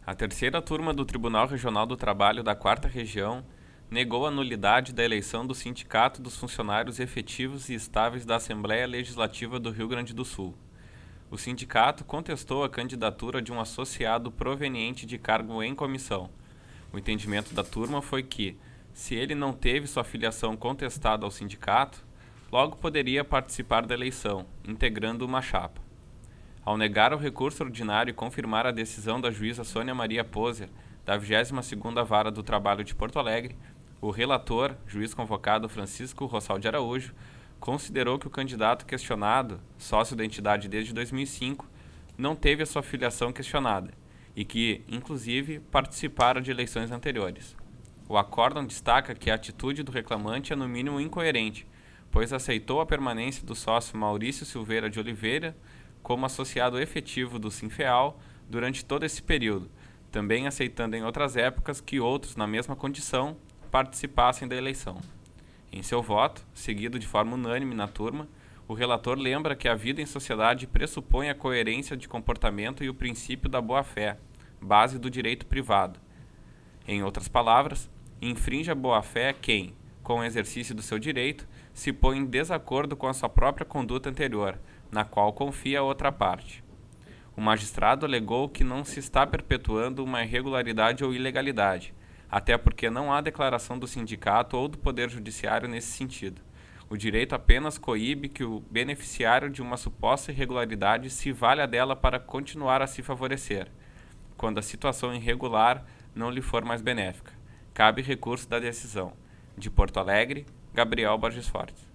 A terceira turma do Tribunal Regional do Trabalho da 4ª Região negou a nulidade da eleição do Sindicato dos Funcionários Efetivos e Estáveis da Assembleia Legislativa do Rio Grande do Sul. O sindicato contestou a candidatura de um associado proveniente de cargo em comissão. O entendimento da turma foi que, se ele não teve sua filiação contestada ao sindicato, logo poderia participar da eleição, integrando uma chapa. Ao negar o recurso ordinário e confirmar a decisão da juíza Sônia Maria Poser, da 22ª Vara do Trabalho de Porto Alegre, o relator, juiz convocado Francisco Rossal de Araújo, considerou que o candidato questionado, sócio da entidade desde 2005, não teve a sua filiação questionada e que, inclusive, participara de eleições anteriores. O acórdão destaca que a atitude do reclamante é no mínimo incoerente, pois aceitou a permanência do sócio Maurício Silveira de Oliveira como associado efetivo do Sinfeal durante todo esse período, também aceitando em outras épocas que outros, na mesma condição, participassem da eleição. Em seu voto, seguido de forma unânime na turma, o relator lembra que a vida em sociedade pressupõe a coerência de comportamento e o princípio da boa-fé, base do direito privado. Em outras palavras, infringe a boa-fé quem, com o exercício do seu direito, se põe em desacordo com a sua própria conduta anterior, na qual confia a outra parte. O magistrado alegou que não se está perpetuando uma irregularidade ou ilegalidade, até porque não há declaração do sindicato ou do Poder Judiciário nesse sentido. O direito apenas coíbe que o beneficiário de uma suposta irregularidade se valha dela para continuar a se favorecer, quando a situação irregular não lhe for mais benéfica. Cabe recurso da decisão. De Porto Alegre, Gabriel Borges Fortes.